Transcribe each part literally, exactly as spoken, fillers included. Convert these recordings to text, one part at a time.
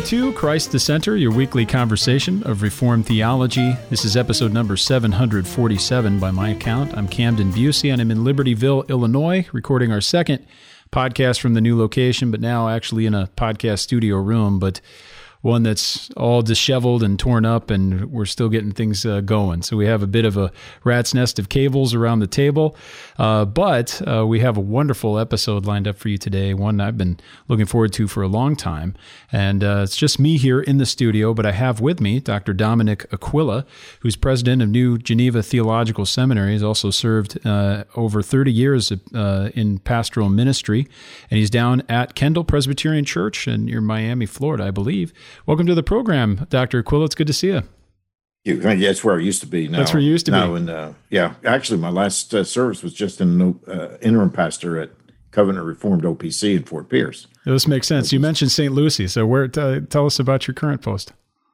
to Christ the Center, your weekly conversation of Reformed theology. This is episode number seven hundred forty-seven by my account. I'm Camden Busey, and I'm in Libertyville, Illinois, recording our second podcast from the new location, but now actually in a podcast studio room, but one that's all disheveled and torn up, and we're still getting things uh, going. So we have a bit of a rat's nest of cables around the table, uh, but uh, we have a wonderful episode lined up for you today, one I've been looking forward to for a long time. And uh, it's just me here in the studio, but I have with me Doctor Dominic Aquila, who's president of New Geneva Theological Seminary. He's also served uh, over thirty years uh, in pastoral ministry, and he's down at Kendall Presbyterian Church in near Miami, Florida, I believe. Welcome to the program, Doctor Aquila. It's good to see you. you yeah, that's where I used to be. Now, that's where you used to now be. And uh, yeah, actually, my last uh, service was just an uh, interim pastor at Covenant Reformed O P C in Fort Pierce. This makes sense. You mentioned Saint Lucie, so where? T- tell us about your current post.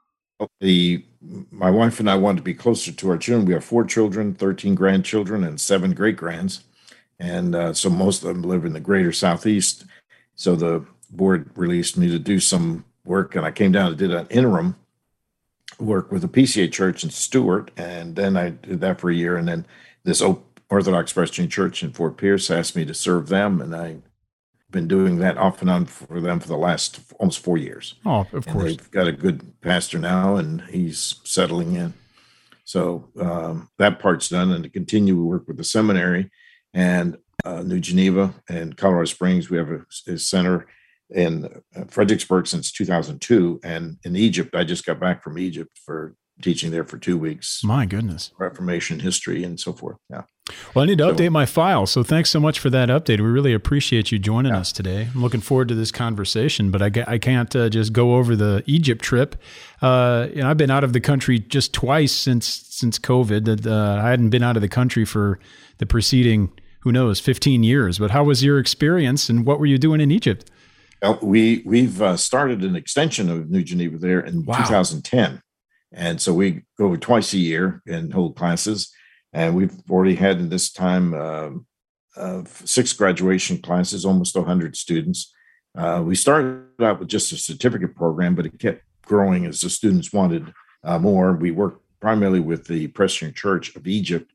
The my wife and I wanted to be closer to our children. We have four children, thirteen grandchildren, and seven great grands, and uh, so most of them live in the greater Southeast. So the board released me to do some work, and I came down and did an interim work with the P C A Church in Stewart, and then I did that for a year, and then this Orthodox Presbyterian Church in Fort Pierce asked me to serve them, and I've been doing that off and on for them for the last almost four years. Oh, of course. And they've got a good pastor now, and he's settling in. So um, that part's done, and to continue, we work with the seminary and uh, New Geneva and Colorado Springs. We have a, a center in Fredericksburg since two thousand two, and in Egypt, I just got back from Egypt for teaching there for two weeks. My goodness. Reformation history and so forth. Yeah. Well, I need to so, update my file, so thanks so much for that update. We really appreciate you joining yeah. us today. I'm looking forward to this conversation, but I, I can't uh, just go over the Egypt trip. Uh, you know, I've been out of the country just twice since since COVID. Uh, I hadn't been out of the country for the preceding, who knows, fifteen years. But how was your experience, and what were you doing in Egypt? Well, we, we've uh, started an extension of New Geneva there in wow. two thousand ten. And so we go twice a year and hold classes. And we've already had in this time uh, uh, six graduation classes, almost one hundred students. Uh, we started out with just a certificate program, but it kept growing as the students wanted uh, more. We work primarily with the Presbyterian Church of Egypt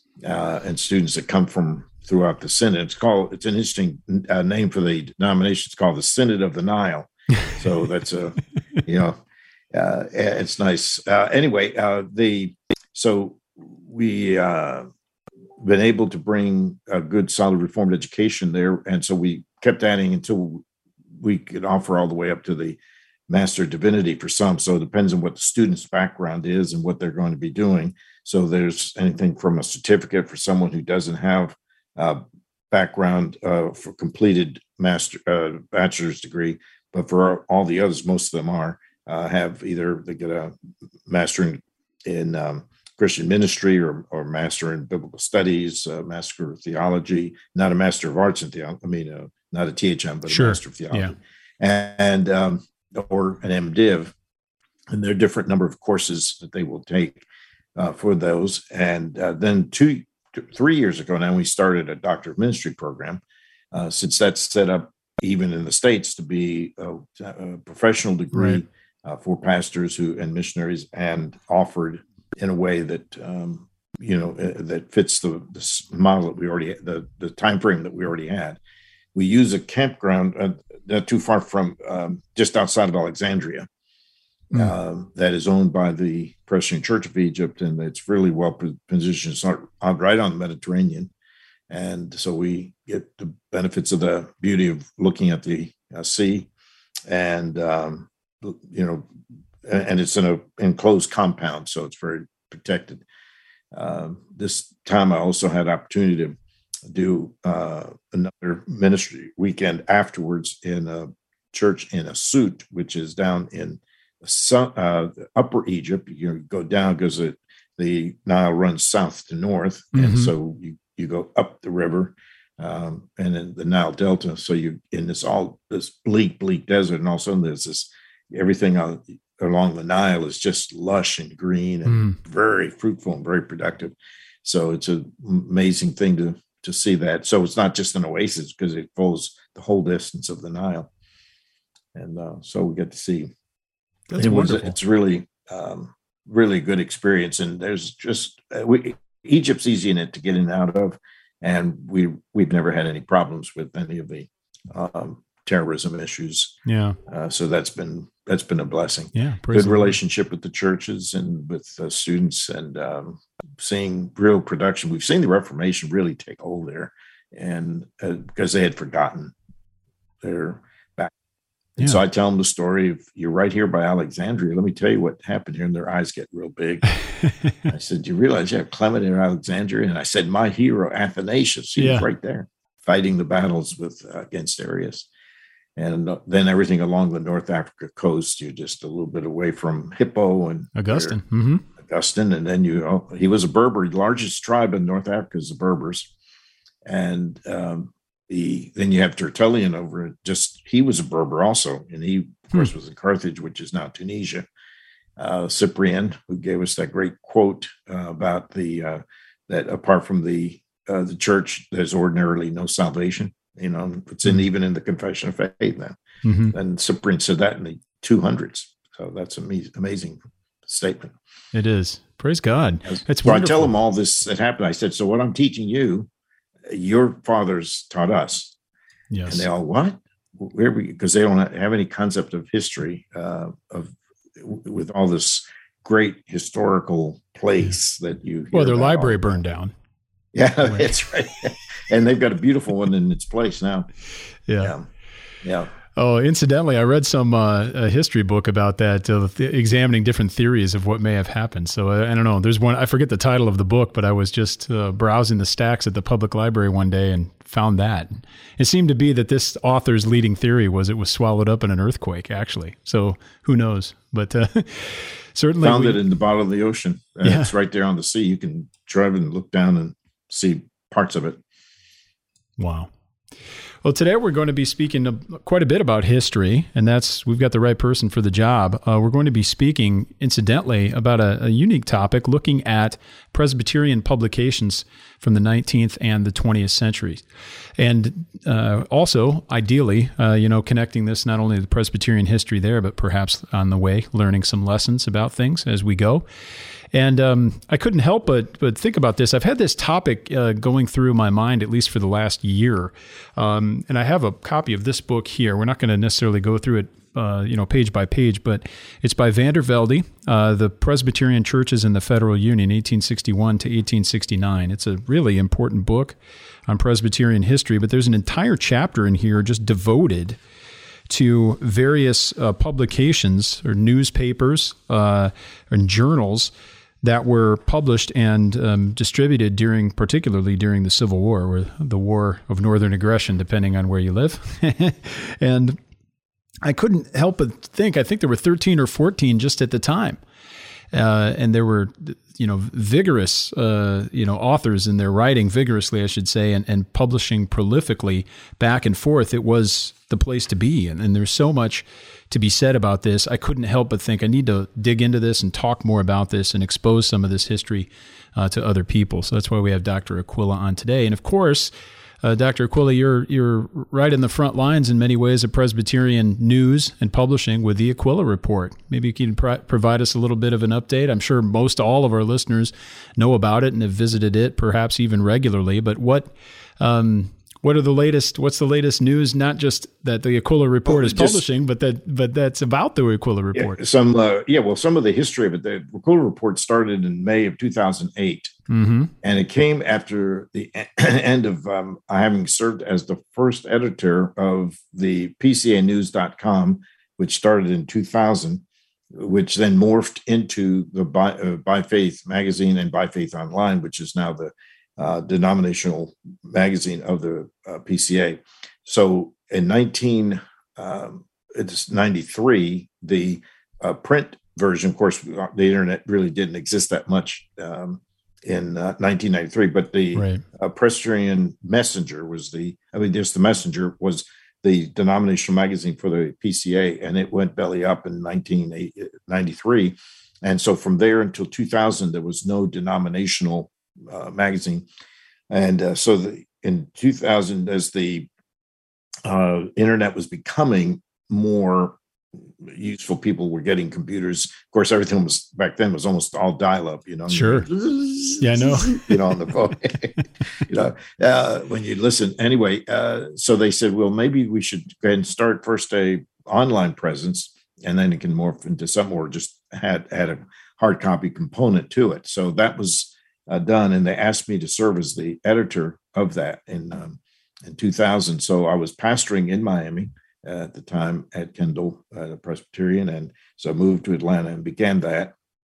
uh, and students that come from throughout the Synod. It's called, it's an interesting uh, name for the denomination. It's called the Synod of the Nile. So that's a, you know, uh, it's nice. Uh, anyway, uh, the, so we, uh, been able to bring a good solid Reformed education there. And so we kept adding until we could offer all the way up to the Master of Divinity for some. So it depends on what the student's background is and what they're going to be doing. So there's anything from a certificate for someone who doesn't have Uh, background uh, for completed master uh, bachelor's degree, but for all the others, most of them are uh, have either they get a master in, in um, Christian ministry or or master in biblical studies, uh, master of theology, not a master of arts in theology. I mean, uh, not a T H M, but sure. a master of theology, yeah. and um, or an MDiv, and there are different number of courses that they will take uh, for those, and uh, then two. Three years ago now, we started a Doctor of Ministry program, uh, since that's set up even in the States to be a, a professional degree right. uh, for pastors who and missionaries, and offered in a way that um, you know uh, that fits the, the model that we already the the time frame that we already had. We use a campground uh, not too far from um, just outside of Alexandria. Mm. Uh, that is owned by the Presbyterian Church of Egypt, and it's really well positioned. It's not on, right on the Mediterranean, and so we get the benefits of the beauty of looking at the uh, sea, and um, you know, and it's in a enclosed compound, so it's very protected. Uh, this time, I also had opportunity to do uh, another ministry weekend afterwards in a church in Asut, which is down in So, uh, upper Egypt. You know, go down because it, the Nile runs south to north, mm-hmm. and so you, you go up the river, um, and then the Nile Delta. So you in this all this bleak, bleak desert, and all of a sudden there's this everything on, along the Nile is just lush and green and mm. very fruitful and very productive. So it's an amazing thing to to see that. So it's not just an oasis because it flows the whole distance of the Nile, and uh, so we get to see That's it was, wonderful. it's really, um, really good experience. And there's just, uh, we, Egypt's easy in it to get in and out of. And we, we've never had any problems with any of the, um, terrorism issues. Yeah. Uh, so that's been, that's been a blessing. Yeah. Good relationship with the churches and with uh, students, and um, seeing real production. We've seen the Reformation really take hold there, and uh, because they had forgotten their back. And Yeah. so I tell them the story of, you're right here by Alexandria. Let me tell you what happened here. And their eyes get real big. I said, you realize you have Clement in Alexandria? And I said, my hero, Athanasius, he Yeah. was right there fighting the battles with uh, against Arius. And then everything along the North Africa coast, you're just a little bit away from Hippo and Augustine. Mm-hmm. Augustine. And then you, oh, he was a Berber. The largest tribe in North Africa is the Berbers. And um, the then you have Tertullian over it. Just, he was a Berber also. And he, of course, was in Carthage, which is now Tunisia. Uh, Cyprian, who gave us that great quote uh, about the, uh, that apart from the, uh, the church, there's ordinarily no salvation. You know, it's in even in the Confession of Faith then. Mm-hmm. And Cyprian said that in the two hundreds. So that's an amazing, amazing statement. It is. Praise God. It's so wonderful. I tell them all this that happened. I said, so what I'm teaching you, your fathers taught us. Yes. And they all, what? Where we? Because they don't have any concept of history uh, of with all this great historical place that you. Well, their library all. burned down. Yeah, that's right. And they've got a beautiful one in its place now. Yeah. Yeah. yeah. Oh, incidentally, I read some uh, a history book about that, uh, th- examining different theories of what may have happened. So uh, I don't know. There's one, I forget the title of the book, but I was just uh, browsing the stacks at the public library one day and found that. It seemed to be that this author's leading theory was it was swallowed up in an earthquake, actually. So who knows? But uh, certainly. Found we, it in the bottom of the ocean. Uh, yeah. It's right there on the sea. You can drive and look down and see parts of it. Wow. Well, today we're going to be speaking quite a bit about history, and that's we've got the right person for the job. Uh, we're going to be speaking, incidentally, about a, a unique topic, looking at Presbyterian publications from the nineteenth and the twentieth centuries. And uh, also, ideally, uh, you know, connecting this not only to the Presbyterian history there, but perhaps on the way, learning some lessons about things as we go. And um, I couldn't help but but think about this. I've had this topic uh, going through my mind, at least for the last year. Um, and I have a copy of this book here. We're not going to necessarily go through it, uh, you know, page by page, but it's by Vander Velde, uh, The Presbyterian Churches in the Federal Union, eighteen sixty-one to eighteen sixty-nine. It's a really important book on Presbyterian history, but there's an entire chapter in here just devoted to various uh, publications or newspapers uh, and journals that were published and um, distributed during, particularly during the Civil War, or the War of Northern Aggression, depending on where you live. And I couldn't help but think, I think there were thirteen or fourteen just at the time. Uh, and there were, you know, vigorous, uh, you know, authors in their writing vigorously, I should say, and, and publishing prolifically back and forth. It was the place to be. And, and there's so much to be said about this. I couldn't help but think I need to dig into this and talk more about this and expose some of this history uh, to other people. So that's why we have Doctor Aquila on today. And of course, Uh, Doctor Aquila, you're you're right in the front lines in many ways of Presbyterian news and publishing with the Aquila Report. Maybe you can pro- provide us a little bit of an update. I'm sure most all of our listeners know about it and have visited it, perhaps even regularly. But what um, what are the latest? What's the latest news? Not just that the Aquila Report well, is just, publishing, but that but that's about the Aquila Report. Yeah, some uh, yeah, well, some of the history of it. The Aquila Report started in May of two thousand eight. Mm-hmm. And it came after the end of um, having served as the first editor of the P C A news dot com, which started in two thousand, which then morphed into the By, uh, By Faith magazine and By Faith Online, which is now the uh, denominational magazine of the uh, P C A. So in nineteen, um, it's ninety-three, the uh, print version, of course, the internet really didn't exist that much um, in uh, nineteen ninety-three, but the right. uh, Presbyterian Messenger was the, I mean, just the Messenger was the denominational magazine for the P C A, and it went belly up in nineteen ninety-three. And so from there until two thousand, there was no denominational uh, magazine. And uh, so the, in two thousand, as the uh, internet was becoming more useful people were getting computers. Of course, everything was back then was almost all dial-up, you know. Sure. Yeah, I know. You know, on the phone. You know, uh, when you listen. Anyway, uh, so they said, well, maybe we should go ahead and start first a online presence, and then it can morph into something, or just had had a hard copy component to it. So that was uh, done, and they asked me to serve as the editor of that in um, in two thousand. So I was pastoring in Miami at the time at Kendall uh, Presbyterian, and so I moved to Atlanta and began that,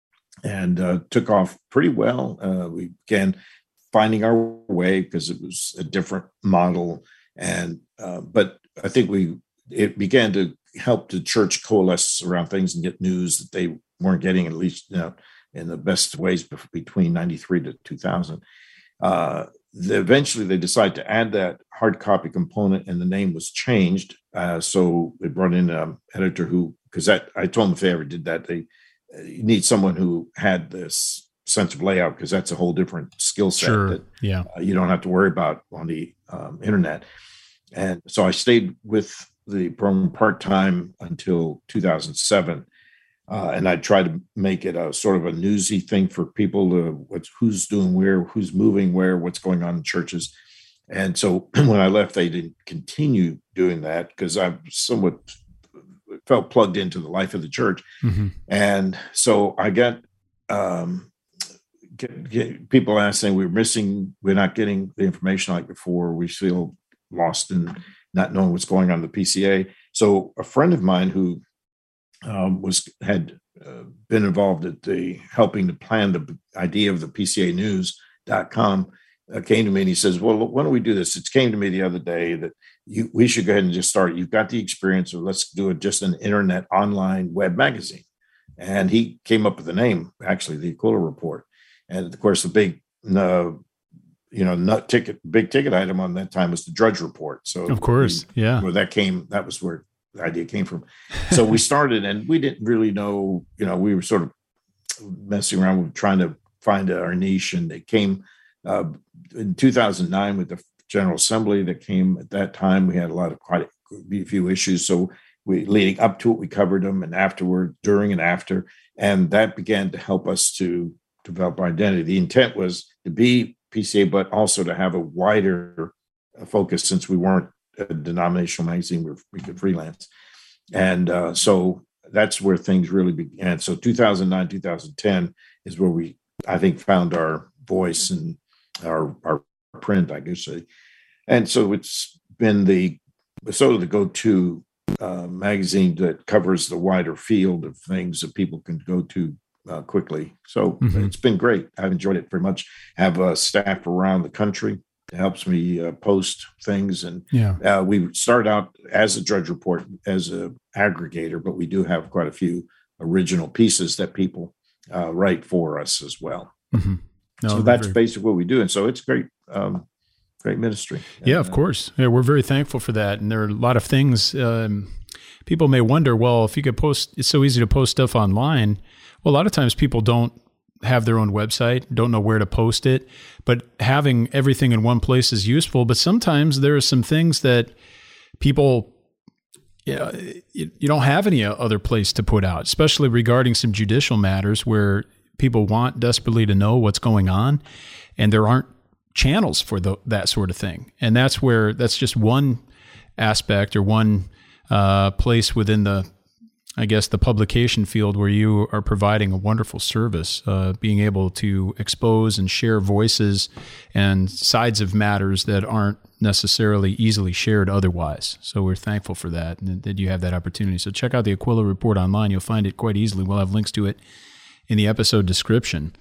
and uh, took off pretty well. Uh, we began finding our way because it was a different model, and uh, but I think we it began to help the church coalesce around things and get news that they weren't getting, at least, you know, in the best ways between ninety-three to two thousand. Uh, the, eventually, they decided to add that hard copy component, and the name was changed. Uh, so they brought in an editor who, because that I told them if they ever did that, they uh, you need someone who had this sense of layout, because that's a whole different skill set sure. that yeah. uh, you don't have to worry about on the um, internet. And so I stayed with the program part-time until two thousand seven. Uh, and I tried to make it a sort of a newsy thing for people to what's who's doing where, who's moving where, what's going on in churches. And so when I left, they didn't continue doing that because I somewhat felt plugged into the life of the church. Mm-hmm. And so I got um, get, get people asking, we're missing, we're not getting the information like before. We feel lost in not knowing what's going on in the P C A. So a friend of mine who Um, was had uh, been involved at the helping to plan the idea of the P C A news dot com uh, came to me, and he says, well, why don't we do this? It came to me the other day that you, we should go ahead and just start. You've got the experience, so let's do it just an internet online web magazine. And he came up with the name, actually, the Aquila Report. And of course, the big, uh, you know, nut ticket, big ticket item on that time was the Drudge Report. So of course, we, yeah, where that came, that was where the idea came from. So we started, and we didn't really know, you know, we were sort of messing around with trying to find our niche. And it came uh, in two thousand nine with the General Assembly that came at that time. We had a lot of quite a few issues. So we leading up to it, we covered them, and afterward, during and after. And that began to help us to develop our identity. The intent was to be P C A, but also to have a wider focus, since we weren't a denominational magazine, where we could freelance. And uh, so that's where things really began. So two thousand nine, two thousand ten is where we, I think, found our voice and our, our print, I guess. And so it's been the sort of the go-to uh, magazine that covers the wider field of things that people can go to uh, quickly. So mm-hmm. It's been great. I've enjoyed it very much. Have a staff around the country. It helps me uh, post things. And yeah. uh, we start out as a Drudge Report, as an aggregator, but we do have quite a few original pieces that people uh, write for us as well. Mm-hmm. No, so that's very... basically what we do. And so it's great, um, great ministry. Yeah, and, of course. Yeah, we're very thankful for that. And there are a lot of things um, people may wonder, well, if you could post, it's so easy to post stuff online. Well, a lot of times people don't have their own website, don't know where to post it, but having everything in one place is useful. But sometimes there are some things that people, you know, you, you don't have any other place to put out, especially regarding some judicial matters where people want desperately to know what's going on, and there aren't channels for the, that sort of thing. And that's where, that's just one aspect or one uh, place within the, I guess, the publication field where you are providing a wonderful service, uh, being able to expose and share voices and sides of matters that aren't necessarily easily shared otherwise. So we're thankful for that, and that you have that opportunity. So check out the Aquila Report online. You'll find it quite easily. We'll have links to it in the episode description.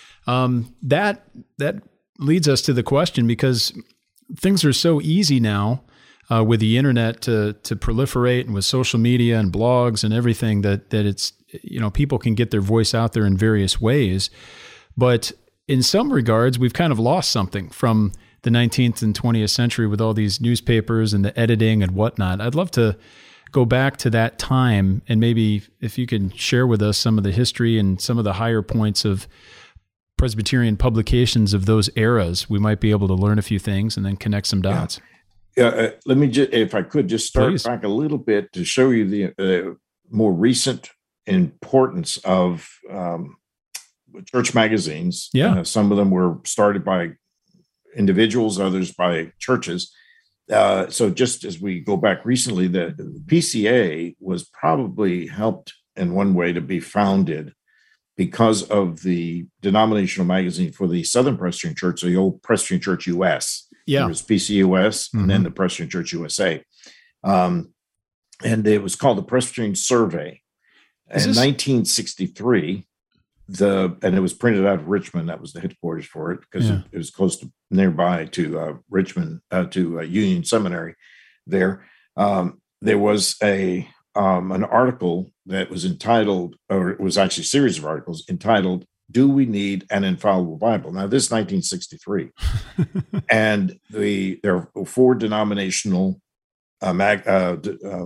Um, that that leads us to the question, because things are so easy now Uh, with the internet to to proliferate, and with social media and blogs and everything, that that it's, you know, people can get their voice out there in various ways. But in some regards, we've kind of lost something from the nineteenth and twentieth century with all these newspapers and the editing and whatnot. I'd love to go back to that time, and maybe if you can share with us some of the history and some of the higher points of Presbyterian publications of those eras, we might be able to learn a few things and then connect some dots. Yeah. Uh, let me just, if I could just start Please. back a little bit to show you the uh, more recent importance of um, church magazines. Yeah. Uh, some of them were started by individuals, others by churches. Uh, so just as we go back recently, the, the P C A was probably helped in one way to be founded because of the denominational magazine for the Southern Presbyterian Church, the old Presbyterian Church U S. Yeah. There was P C U S Mm-hmm. and then the Presbyterian Church U S A. Um, and it was called the Presbyterian Survey. Is In this- nineteen sixty-three, the and it was printed out of Richmond. That was the headquarters for it because Yeah. it, it was close to nearby to uh, Richmond, uh, to uh, Union Seminary there. Um, there was a um, an article that was entitled, or it was actually a series of articles entitled, "Do We Need an Infallible Bible?" Now, this is nineteen sixty-three. And the there are four denominational uh, mag, uh, uh,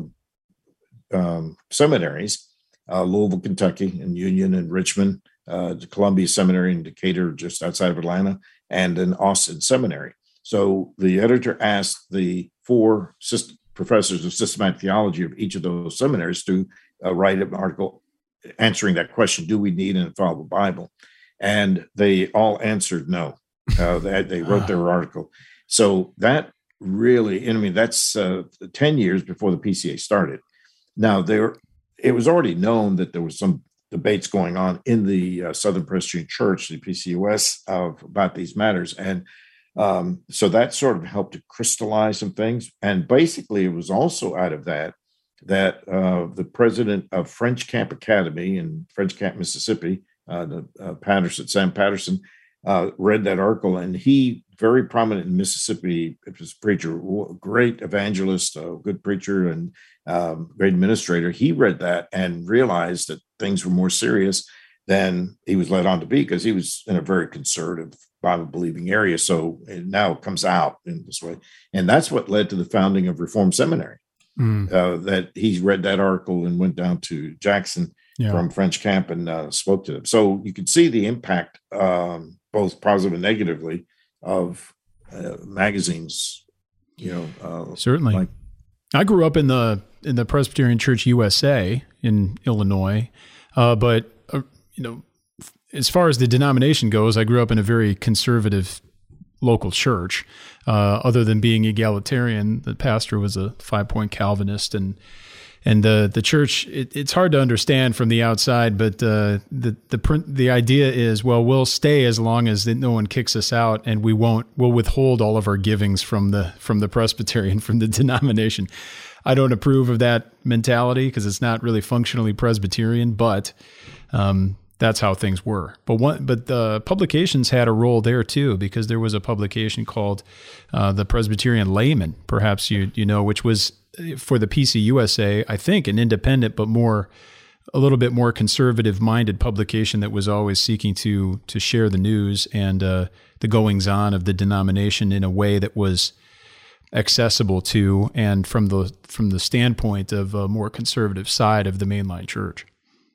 um, seminaries, uh, Louisville, Kentucky, and Union and Richmond, uh, the Columbia Seminary in Decatur, just outside of Atlanta, and an Austin Seminary. So the editor asked the four syst- professors of systematic theology of each of those seminaries to uh, write an article answering that question: do we need an infallible Bible? And they all answered no. Uh, they, they wrote their article. So that really, I mean, that's uh, ten years before the P C A started. Now, there, it was already known that there was some debates going on in the uh, Southern Presbyterian Church, the P C U S, uh, about these matters. And um, so that sort of helped to crystallize some things. And basically, it was also out of that that uh, the president of French Camp Academy in French Camp, Mississippi, uh, the, uh, Patterson, Sam Patterson, uh, read that article, and he, very prominent in Mississippi, was a preacher, great evangelist, a good preacher, and um, great administrator. He read that and realized that things were more serious than he was led on to be, because he was in a very conservative Bible-believing area. So it now comes out in this way, and that's what led to the founding of Reformed Seminary. Mm. Uh, that he read that article and went down to Jackson yeah. from French Camp and uh, spoke to them. So you could see the impact, um, both positive and negatively, of uh, magazines. You know, uh, certainly. Like, I grew up in the in the Presbyterian Church U S A in Illinois, uh, but uh, you know, as far as the denomination goes, I grew up in a very conservative local church. Uh, other than being egalitarian, the pastor was a five-point Calvinist, and and the the church. It, it's hard to understand from the outside, but uh, the the the idea is, well, we'll stay as long as no one kicks us out, and we won't. We'll withhold all of our givings from the from the Presbyterian, from the denomination. I don't approve of that mentality because it's not really functionally Presbyterian, but um, that's how things were. But one, but the publications had a role there too, because there was a publication called uh, the Presbyterian Layman, perhaps you you know, which was for the P C U S A, I think, an independent but more a little bit more conservative-minded publication that was always seeking to to share the news and uh, the goings on of the denomination in a way that was accessible to and from the from the standpoint of a more conservative side of the mainline church.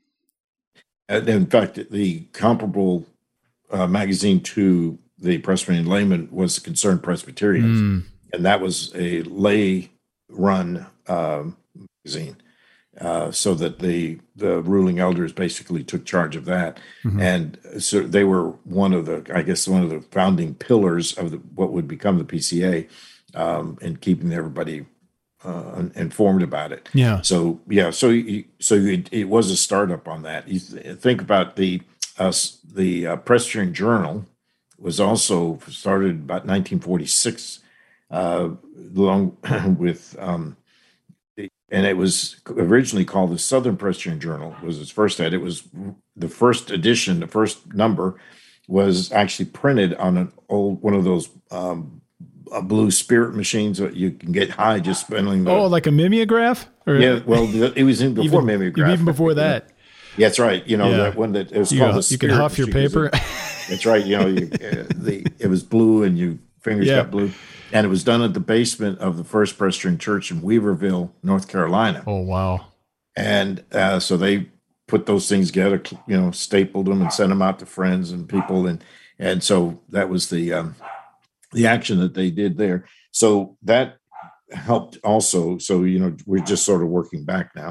In fact, the comparable uh, magazine to the Presbyterian Layman was Concerned Presbyterians, mm. and that was a lay-run uh, magazine, uh, so that the the ruling elders basically took charge of that, mm-hmm. and so they were one of the, I guess, one of the founding pillars of the, what would become the P C A, um, and keeping everybody Uh, informed about it. Yeah. So yeah. So you, so it, it was a startup on that. You th- think about the uh, the uh, Presbyterian Journal was also started about nineteen forty-six, uh, along with um, and it was originally called the Southern Presbyterian Journal. Was its first ed. It was the first edition. The first number was actually printed on an old one of those. Um, Uh, blue spirit machines that you can get high just spinning. The, oh, like a mimeograph? Or yeah, well, it was in before even, mimeograph. Even before that. Yeah, that's right. You know, yeah. that one that it was you called know, the You can huff your paper. That's right. You know, you, uh, the it was blue and your fingers yeah. got blue. And it was done at the basement of the First Presbyterian Church in Weaverville, North Carolina. Oh, wow. And uh, so they put those things together, you know, stapled them and sent them out to friends and people. And, and so that was the, um, the action that they did there. So that helped also. So, you know, we're just sort of working back now.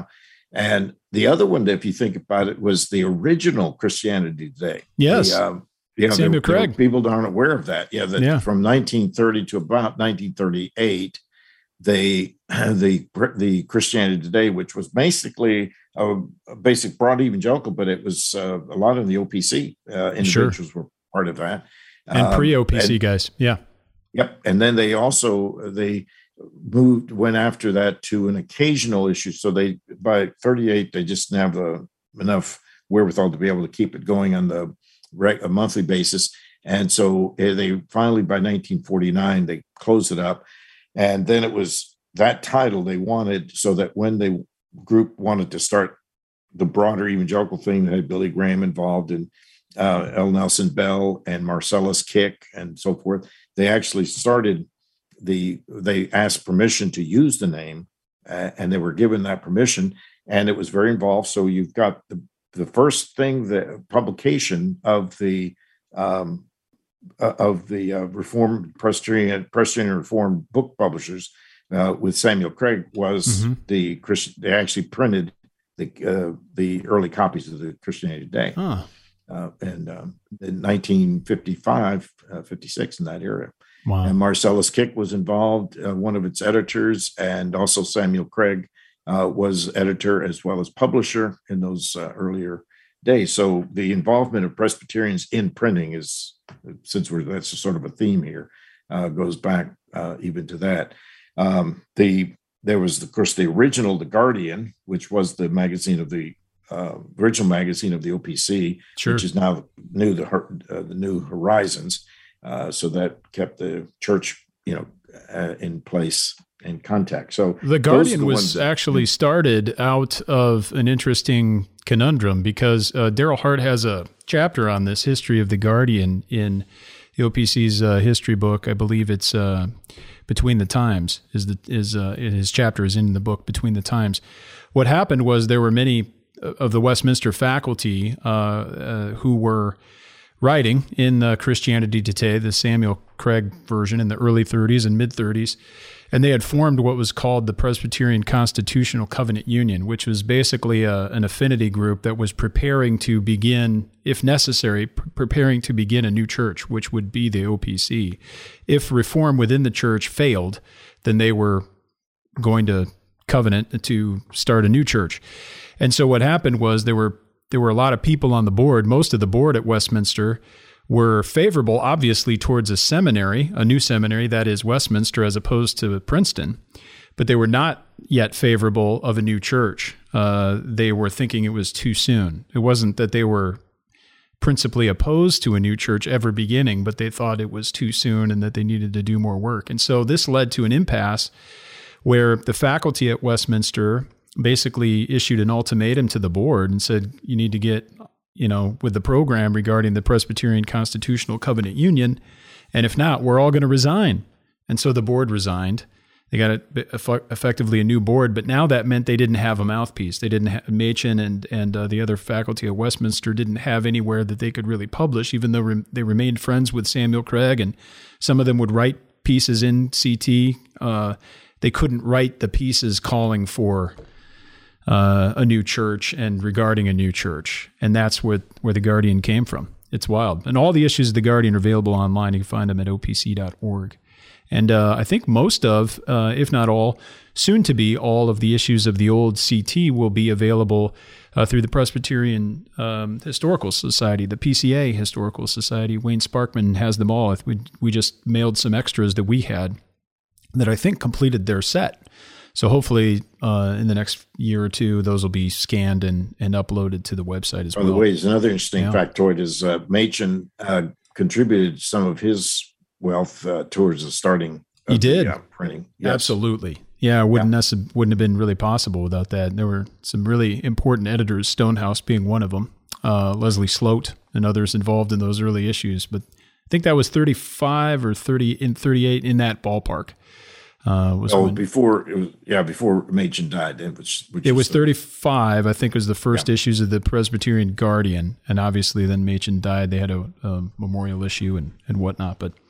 And the other one, if you think about it, was the original Christianity Today. Yes. The, um, you know, Samuel there, Craig. There, people aren't aware of that. Yeah, that yeah. From nineteen thirty to about nineteen thirty-eight, they the the Christianity Today, which was basically a, a basic broad evangelical, but it was uh, a lot of the O P C uh, individuals sure. were part of that, and um, pre-O P C and, guys. Yeah. Yep. And then they also they moved went after that to an occasional issue. So they by thirty-eight they just didn't have the, enough wherewithal to be able to keep it going on the a monthly basis. And so they finally, by nineteen forty-nine, they closed it up. And then it was that title they wanted so that when the group wanted to start the broader evangelical thing that had Billy Graham involved and uh, L. Nelson Bell and Marcellus Kick and so forth, they actually started the, they asked permission to use the name uh, and they were given that permission, and it was very involved. So you've got the, the first thing, the publication of the, um, uh, of the uh, Reformed Presbyterian, Presbyterian Reformed book publishers uh, with Samuel Craig was mm-hmm. the Christian, they actually printed the, uh, the early copies of the Christianity Today. Huh. Uh, and um, in nineteen fifty-five, uh, fifty-six, in that era. Wow. And Marcellus Kick was involved, uh, one of its editors, and also Samuel Craig uh, was editor as well as publisher in those uh, earlier days. So the involvement of Presbyterians in printing is, since we're that's a sort of a theme here, uh, goes back uh, even to that. Um, the there was, of course, the original The Guardian, which was the magazine of the Uh, original magazine of the O P C, sure. which is now new the uh, the New Horizons. Uh, so that kept the church, you know, uh, in place in contact. So the Guardian the was ones- actually started out of an interesting conundrum because uh, Daryl Hart has a chapter on this history of the Guardian in the O P C's uh, history book. I believe it's uh, Between the Times. Is the is uh, his chapter is in the book Between the Times. What happened was there were many of the Westminster faculty uh, uh, who were writing in uh, Christianity Today, the Samuel Craig version in the early thirties and mid-thirties, and they had formed what was called the Presbyterian Constitutional Covenant Union, which was basically a, an affinity group that was preparing to begin, if necessary, pr- preparing to begin a new church, which would be the O P C. If reform within the church failed, then they were going to covenant to start a new church. And so what happened was there were there were a lot of people on the board. Most of the board at Westminster were favorable, obviously, towards a seminary, a new seminary, that is Westminster, as opposed to Princeton. But they were not yet favorable of a new church. Uh, they were thinking it was too soon. It wasn't that they were principally opposed to a new church ever beginning, but they thought it was too soon and that they needed to do more work. And so this led to an impasse where the faculty at Westminster basically issued an ultimatum to the board and said, you need to get, you know, with the program regarding the Presbyterian Constitutional Covenant Union. And if not, we're all going to resign. And so the board resigned. They got a, effectively a new board, but now that meant they didn't have a mouthpiece. They didn't have, Machen and, and uh, the other faculty at Westminster didn't have anywhere that they could really publish, even though re- they remained friends with Samuel Craig, and some of them would write pieces in C T. Uh, they couldn't write the pieces calling for Uh, a new church and regarding a new church. And that's where, where The Guardian came from. It's wild. And all the issues of The Guardian are available online. You can find them at O P C dot org. And uh, I think most of, uh, if not all, soon to be all of the issues of the old C T will be available uh, through the Presbyterian um, Historical Society, the P C A Historical Society. Wayne Sparkman has them all. We, we just mailed some extras that we had that I think completed their set. So hopefully uh, in the next year or two, those will be scanned and, and uploaded to the website as By well. By the way, another interesting yeah. factoid is uh, Machen uh, contributed some of his wealth uh, towards the starting of he did. The, uh, printing. Yes. Absolutely. Yeah, it wouldn't, yeah. Necess- wouldn't have been really possible without that. There were some really important editors, Stonehouse being one of them, uh, Leslie Sloat and others involved in those early issues. But I think that was thirty-five or thirty in thirty-eight, in that ballpark. Uh, was oh, when, before it was yeah before Machen died. Which, which it was the, thirty-five, I think, was the first yeah. issues of the Presbyterian Guardian, and obviously then Machen died. They had a, a memorial issue and and whatnot. But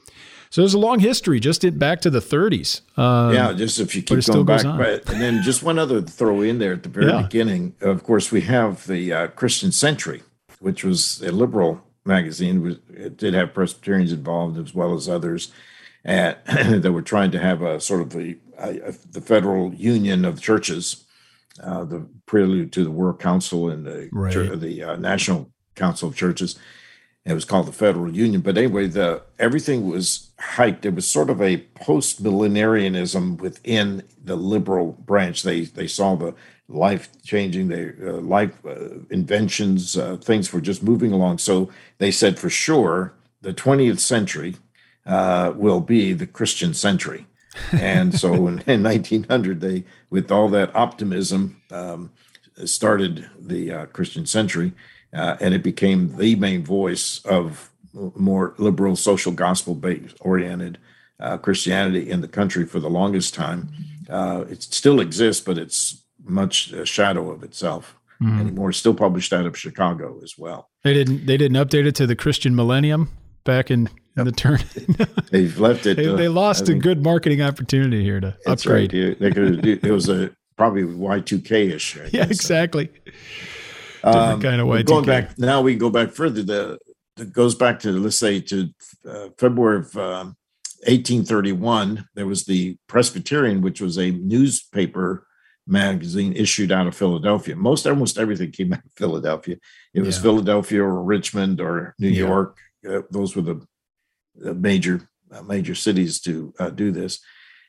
So there's a long history, just it back to the thirties. Um, yeah, just if you keep going back. But, and then just one other throw in there at the very yeah. beginning. Of course, we have the uh, Christian Century, which was a liberal magazine. It did have Presbyterians involved as well as others at, that were trying to have a sort of the uh, the federal union of churches, uh, the prelude to the World Council and the right. church, the uh, National Council of Churches. It was called the Federal Union. But anyway, the everything was hyped. It was sort of a post-millenarianism within the liberal branch. They they saw the life-changing, the uh, life uh, inventions, uh, things were just moving along. So they said for sure the twentieth century uh, will be the Christian century. And so in, in nineteen hundred, they, with all that optimism, um, started the uh, Christian century. Uh, and it became the main voice of more liberal, social, gospel-based oriented uh, Christianity in the country for the longest time. Uh, it still exists, but it's much a shadow of itself mm-hmm. anymore. It's still published out of Chicago as well. They didn't. They didn't update it to the Christian Millennium back in, in the turn. They've left it. They, uh, they lost think, a good marketing opportunity here to that's upgrade. Right. They could. It was a probably Y two K-ish. I yeah, guess. exactly. Different um, kind of Y two K. Going back now, we go back further. The it goes back to let's say to uh, February of um, eighteen thirty-one. There was the Presbyterian, which was a newspaper magazine issued out of Philadelphia. Most almost everything came out of Philadelphia. It was yeah. Philadelphia or Richmond or New yeah. York. Uh, those were the, the major uh, major cities to uh, do this.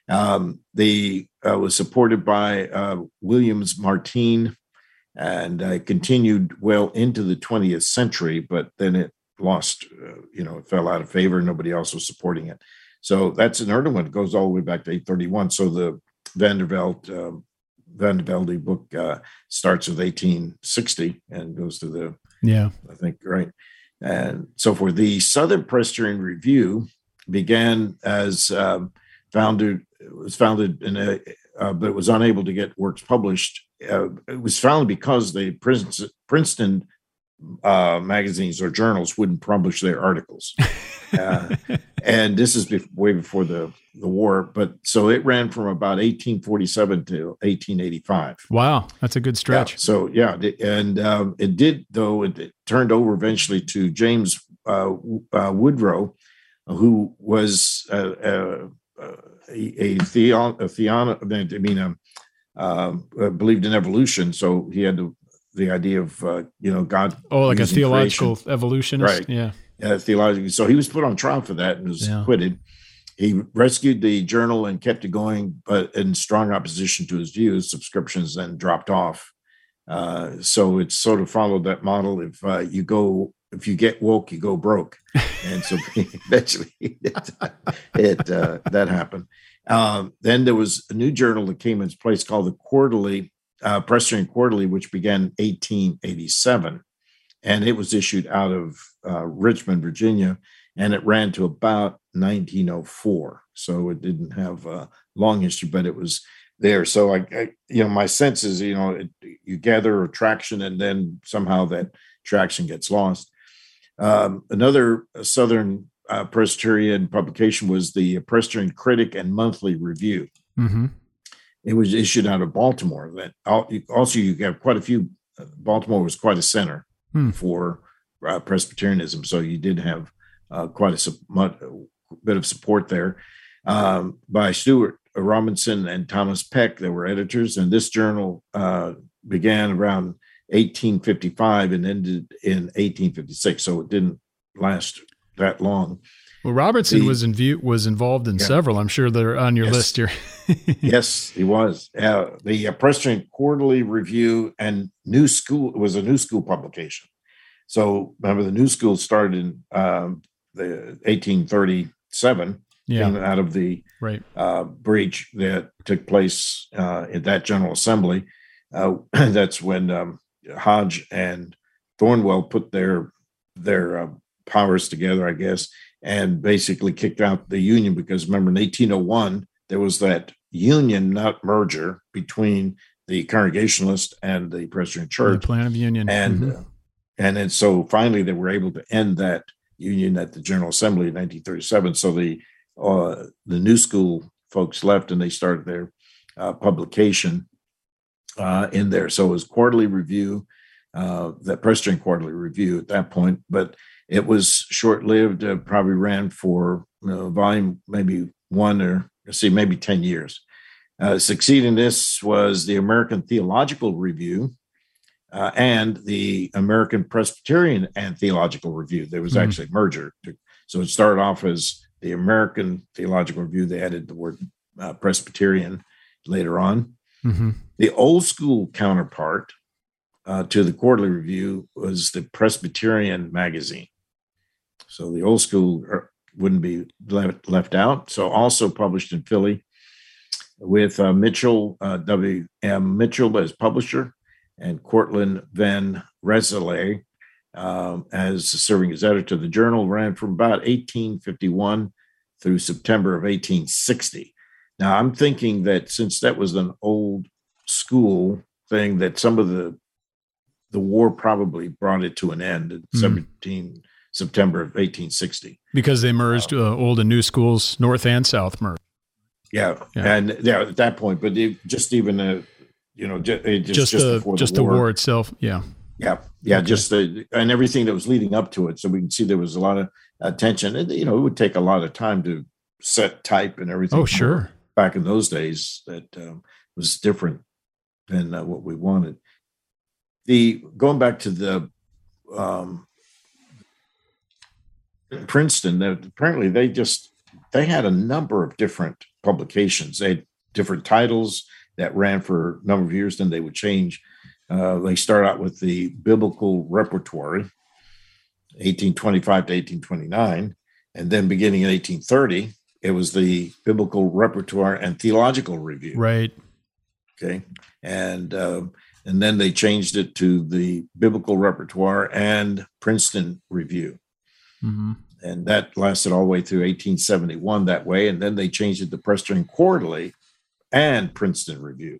Um, they uh, was supported by uh, Williams Martine. And uh, continued well into the twentieth century, but then it lost, uh, you know, it fell out of favor. Nobody else was supporting it. So that's an early one. It goes all the way back to eight thirty-one. So the Vanderbilt, uh, Vanderbilt book uh, starts with eighteen sixty and goes to the, yeah, I think, right. And so forth. The Southern Presbyterian Review began as um, founded, it was founded in a, uh, but it was unable to get works published. Uh, it was founded because the Princeton, Princeton uh, magazines or journals wouldn't publish their articles. Uh, and this is be- way before the, the war. But so it ran from about eighteen forty-seven to eighteen eighty-five. Wow, that's a good stretch. Yeah, so, yeah. And um, it did, though, it, it turned over eventually to James uh, uh, Woodrow, who was uh, uh, a, a, theon, a theon, I mean, a Uh, believed in evolution, so he had the, the idea of uh, you know God. Oh, like a theological creation. evolutionist, right? Yeah, uh, theologically. So he was put on trial for that and was yeah. acquitted. He rescued the journal and kept it going, but in strong opposition to his views, subscriptions then dropped off. Uh, so it sort of followed that model. If uh, you go, if you get woke, you go broke, and so eventually it, it uh, that happened. Um, then there was a new journal that came in its place called the Quarterly, uh, Presbyterian Quarterly, which began in eighteen eighty-seven. And it was issued out of uh, Richmond, Virginia, and it ran to about nineteen oh four. So it didn't have a long history, but it was there. So, I, I you know, my sense is, you know, it, you gather traction and then somehow that traction gets lost. Um, another Southern Uh, Presbyterian publication was the Presbyterian Critic and Monthly Review. Mm-hmm. It was issued out of Baltimore. That also you have quite a few. Uh, Baltimore was quite a center hmm. for uh, Presbyterianism, so you did have uh, quite a, a bit of support there um, by Stuart Robinson and Thomas Peck. They were editors, and this journal uh, began around eighteen fifty-five and ended in eighteen fifty-six. So it didn't last that long. Well, Robertson the, was in view, was involved in yeah. several. I'm sure they're on your yes. list here. Yes, he was. Uh, the uh, Presbyterian Quarterly Review and New School was a New School publication. So remember, the New School started in um, the eighteen thirty-seven, yeah. came out of the right. uh, breach that took place uh, at that General Assembly. Uh, that's when um, Hodge and Thornwell put their their uh, powers together, I guess, and basically kicked out the union because remember in eighteen oh one, there was that union, not merger, between the Congregationalist and the Presbyterian Church. The plan of union. And, mm-hmm. uh, and then so finally they were able to end that union at the General Assembly in nineteen thirty-seven. So the uh, the New School folks left and they started their uh, publication uh, in there. So it was Quarterly Review, uh, that Presbyterian Quarterly Review at that point, but it was short-lived. Uh, probably ran for you know, volume maybe one or let's see, maybe ten years. Uh, succeeding this was the American Theological Review uh, and the American Presbyterian and Theological Review. There was mm-hmm. actually a merger. To, so it started off as the American Theological Review. They added the word uh, Presbyterian later on. Mm-hmm. The old school counterpart uh, to the Quarterly Review was the Presbyterian Magazine. So the old school wouldn't be left, left out. So also published in Philly with uh, Mitchell, uh, W M Mitchell as publisher, and Cortland Van Rensselaer um, as serving as editor. The journal ran from about eighteen fifty-one through September of eighteen sixty. Now, I'm thinking that since that was an old school thing, that some of the the war probably brought it to an end in mm. seventeen September of eighteen sixty. Because they merged uh, old and new schools, North and South merged. Yeah. yeah. And yeah, at that point, but it, just even, uh, you know, just, just, just, just the, before just the war. the war itself. Yeah. Yeah. Yeah. Okay. Just the, and everything that was leading up to it. So we can see there was a lot of attention. And, you know, it would take a lot of time to set type and everything. Oh, sure. Back in those days, that um, was different than uh, what we wanted. The going back to the um, Princeton, apparently they just they had a number of different publications. They had different titles that ran for a number of years, then they would change. Uh, they start out with the Biblical Repertory, eighteen twenty-five to eighteen twenty-nine, and then beginning in eighteen thirty, it was the Biblical Repertoire and Theological Review. Right. Okay. And uh, and then they changed it to the Biblical Repertoire and Princeton Review. Mm-hmm. And that lasted all the way through eighteen seventy-one that way. And then they changed it to Presbyterian Quarterly and Princeton Review.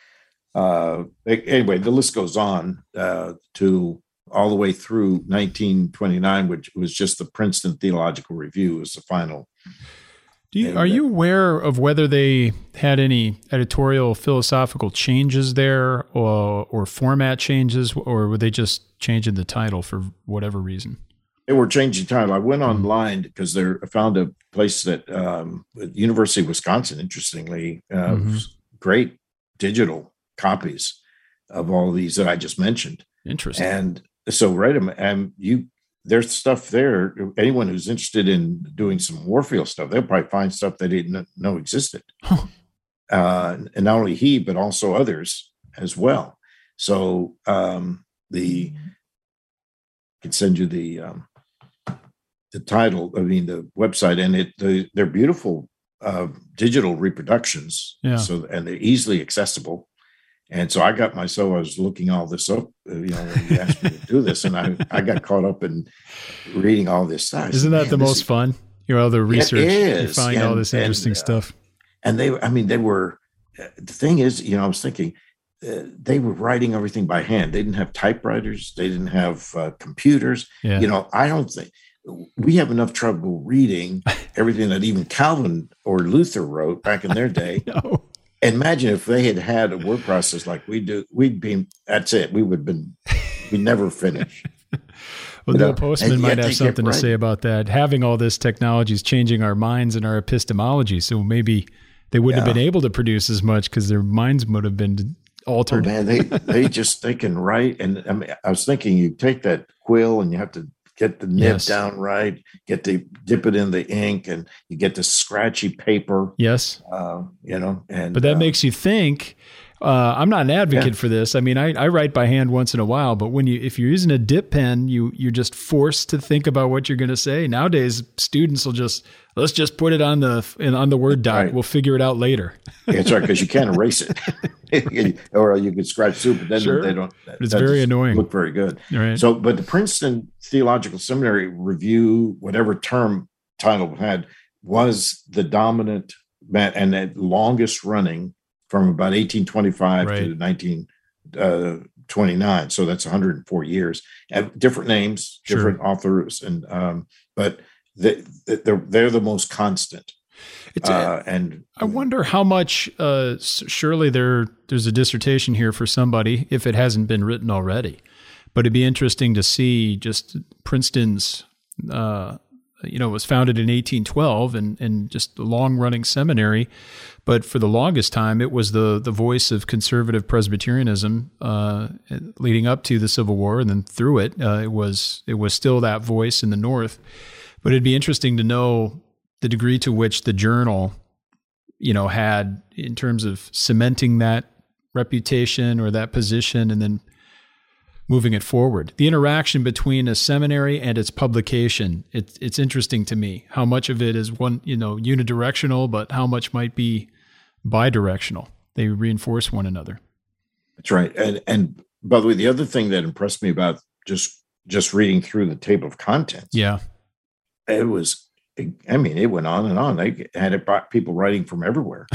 Uh, anyway, the list goes on uh, to all the way through nineteen twenty-nine, which was just the Princeton Theological Review was the final. Do you, are you aware of whether they had any editorial philosophical changes there or, or format changes, or were they just changing the title for whatever reason? They were changing the title. I went online because there I found a place that um, the University of Wisconsin, interestingly, uh, mm-hmm. great digital copies of all of these that I just mentioned. Interesting. And so, right, and you. There's stuff there. Anyone who's interested in doing some Warfield stuff, they'll probably find stuff they didn't know existed. Huh. Uh, and not only he, but also others as well. So um, the I can send you the um, the title. I mean, the website, and it the, they're beautiful uh, digital reproductions. Yeah. So and they're easily accessible. And so I got myself, I was looking all this up, you know, when you asked me to do this, and I, I got caught up in reading all this stuff. Isn't that the most fun? You know, the research, you find and, all this interesting and, uh, stuff. And they, I mean, they were, the thing is, you know, I was thinking, uh, they were writing everything by hand. They didn't have typewriters. They didn't have uh, computers. Yeah. You know, I don't think, we have enough trouble reading everything that even Calvin or Luther wrote back in their day. No. Imagine if they had had a word process like we do, we'd be, that's it. We would have been, we'd never finish. Well, Neil Postman might have something to say about that. Having all this technology is changing our minds and our epistemology. So maybe they wouldn't yeah. have been able to produce as much because their minds would have been altered. Oh, man, they, they just, they can write. And I mean, I was thinking you take that quill and you have to get the nib yes. down right, get the dip it in the ink, and you get the scratchy paper. Yes. Uh, you know, and but that uh, makes you think. Uh, I'm not an advocate yeah. for this. I mean, I, I write by hand once in a while, but when you if you're using a dip pen, you you're just forced to think about what you're going to say. Nowadays, students will just let's just put it on the in, on the Word doc. Right. We'll figure it out later. Yeah, that's right, because you can't erase it, or you could scratch through, but then sure. they don't. That, it's very annoying. Look very good. Right. So, but the Princeton Theological Seminary Review, whatever term title it had, was the dominant and the longest running from about eighteen twenty-five right. to nineteen twenty-nine. So that's one hundred four years. And different names, different sure. authors, and um, but they, they're they're the most constant. It's, Uh, and I wonder how much, uh, surely there there's a dissertation here for somebody if it hasn't been written already, but it'd be interesting to see just Princeton's, uh, you know, it was founded in eighteen twelve and, and just a long running seminary. But for the longest time, it was the, the voice of conservative Presbyterianism, uh, leading up to the Civil War. And then through it, uh, it was, it was still that voice in the North. But it'd be interesting to know the degree to which the Journal, you know, had in terms of cementing that reputation or that position and then moving it forward. The interaction between a seminary and its publication, it, it's interesting to me how much of it is one, you know, unidirectional, but how much might be bidirectional. They reinforce one another. That's right. And and by the way, the other thing that impressed me about just just reading through the table of contents, yeah, it was, I mean, it went on and on. They had it brought people writing from everywhere.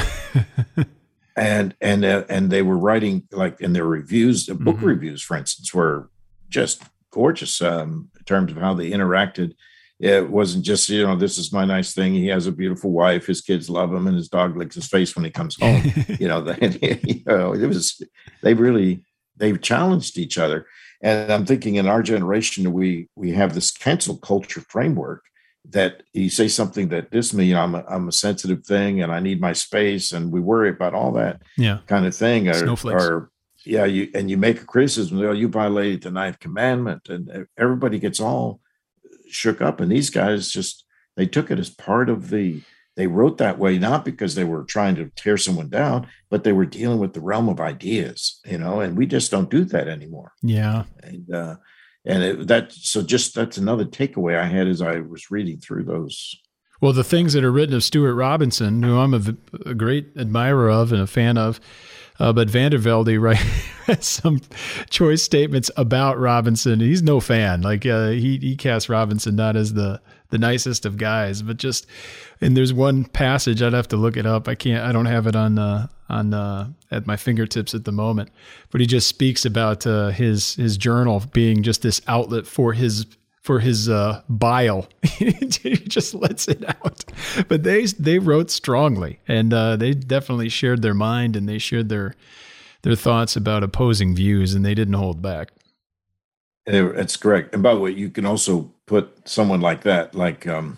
And and uh, and they were writing like in their reviews, the book mm-hmm. reviews, for instance, were just gorgeous um, in terms of how they interacted. It wasn't just, you know, this is my nice thing. He has a beautiful wife. His kids love him, and his dog licks his face when he comes home. you know, they, you know, it was they really they've challenged each other. And I'm thinking in our generation, we we have this cancel culture framework. That you say something that this me, you know, I'm a, I'm a sensitive thing and I need my space, and we worry about all that yeah. kind of thing. Or, Snowflakes. or yeah, you and you make a criticism. Oh, you violated the ninth commandment, and everybody gets all shook up. And these guys just they took it as part of the. They wrote that way not because they were trying to tear someone down, but they were dealing with the realm of ideas, you know. And we just don't do that anymore. Yeah, and. uh And it, that, so just that's another takeaway I had as I was reading through those. Well, the things that are written of Stuart Robinson, who I'm a, a great admirer of and a fan of, uh, but Vandervelde writes some choice statements about Robinson. He's no fan. Like uh, he he casts Robinson not as the the nicest of guys, but just. And there's one passage I'd have to look it up. I can't. I don't have it on uh, on uh, at my fingertips at the moment. But he just speaks about uh, his his journal being just this outlet for his for his uh, bile. He just lets it out. But they they wrote strongly, and uh, they definitely shared their mind, and they shared their their thoughts about opposing views, and they didn't hold back. That's correct. And by the way, you can also put someone like that, like. Um,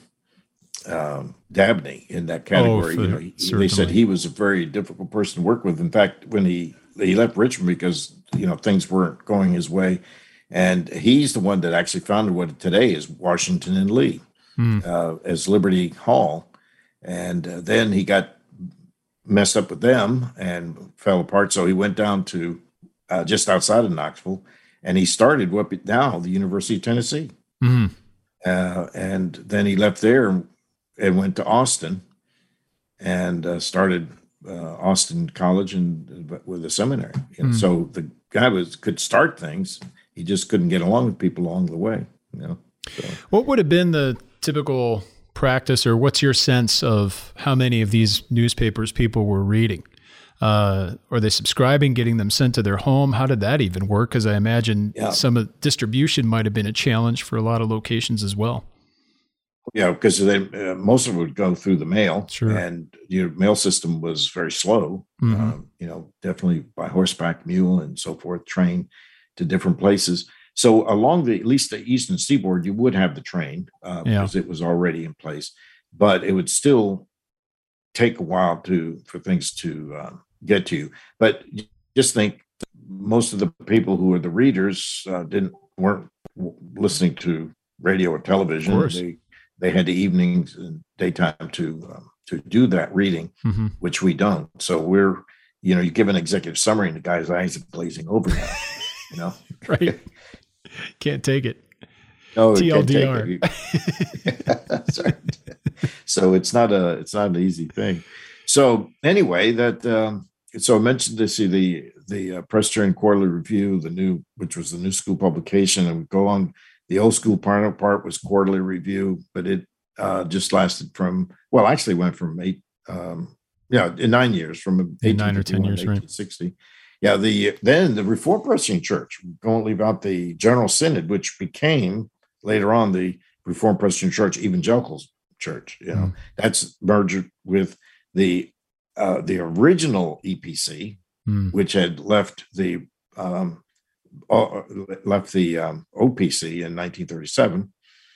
Um, Dabney in that category. Oh, you know, he, they said he was a very difficult person to work with. In fact, when he he left Richmond because you know things weren't going his way, and he's the one that actually founded what today is Washington and Lee hmm. uh, as Liberty Hall, and uh, then he got messed up with them and fell apart. So he went down to uh, just outside of Knoxville, and he started what now the University of Tennessee, hmm. uh, and then he left there. And went to Austin and uh, started uh, Austin College and uh, with a seminary. And mm. so the guy was could start things. He just couldn't get along with people along the way. You know. So. What would have been the typical practice, or what's your sense of how many of these newspapers people were reading? Uh, are they subscribing, getting them sent to their home? How did that even work? Because I imagine yeah. some of distribution might have been a challenge for a lot of locations as well. Yeah, because they uh, most of it would go through the mail, sure. and your mail system was very slow. Mm-hmm. Um, you know, definitely by horseback, mule, and so forth, train to different places. So along the at least the eastern seaboard, you would have the train uh, yeah. because it was already in place, but it would still take a while to for things to um, get to you. But just think, most of the people who are the readers uh, didn't weren't listening to radio or television. Of course. They, They had the evenings and daytime to um, to do that reading, mm-hmm. which we don't. So we're, you know, you give an executive summary and the guy's eyes are glazing over now, you know? Right. Can't take it. Oh, T L D R. Sorry. So it's not a it's not an easy thing. So anyway, that um, so I mentioned this the the uh, Presbyterian Quarterly Review, the new which was the New School publication, and we go on. The old school part part was Quarterly Review, but it uh, just lasted from, well, actually went from eight, um, yeah, in nine years, from nine or ten years, eighteen sixty. Right. Yeah, the then the Reformed Presbyterian Church, don't leave out the General Synod, which became later on the Reformed Presbyterian Church Evangelicals Church. You know, mm. that's merged with the uh, the original E P C, mm. which had left the um, uh, left the um, O P C in nineteen thirty-seven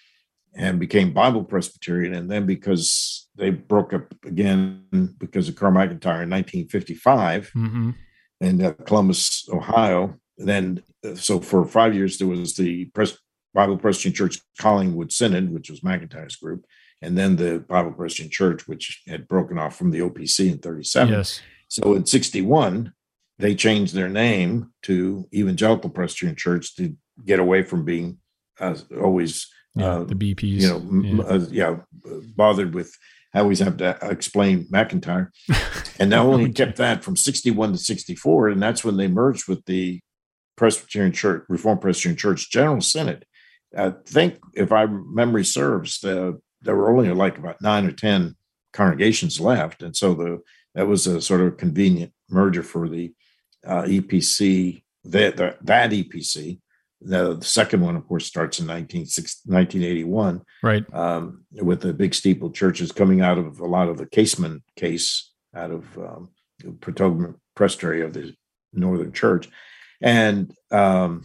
and became Bible Presbyterian. And then because they broke up again because of Carl McIntyre in nineteen fifty-five mm-hmm. in uh, Columbus, Ohio. Then, so for five years, there was the Pres- Bible Presbyterian Church Collingwood Synod, which was McIntyre's group, and then the Bible Presbyterian Church, which had broken off from the O P C in thirty-seven. Yes. So in sixty-one, they changed their name to Evangelical Presbyterian Church to get away from being uh, always yeah, uh, the B Ps, you know, yeah. Uh, yeah, bothered with. I always have to explain McIntyre, and not only kept that from sixty-one to sixty-four, and that's when they merged with the Presbyterian Church, Reformed Presbyterian Church General Synod. I think, if my memory serves, the, there were only like about nine or ten congregations left, and so the that was a sort of convenient merger for the uh, E P C. That the, that E P C. The, the second one, of course, starts in nineteen eighty-one, right? Um, with the big steeple churches coming out of a lot of the Caseman case out of um, the Potomac Presbytery of the Northern Church. And um,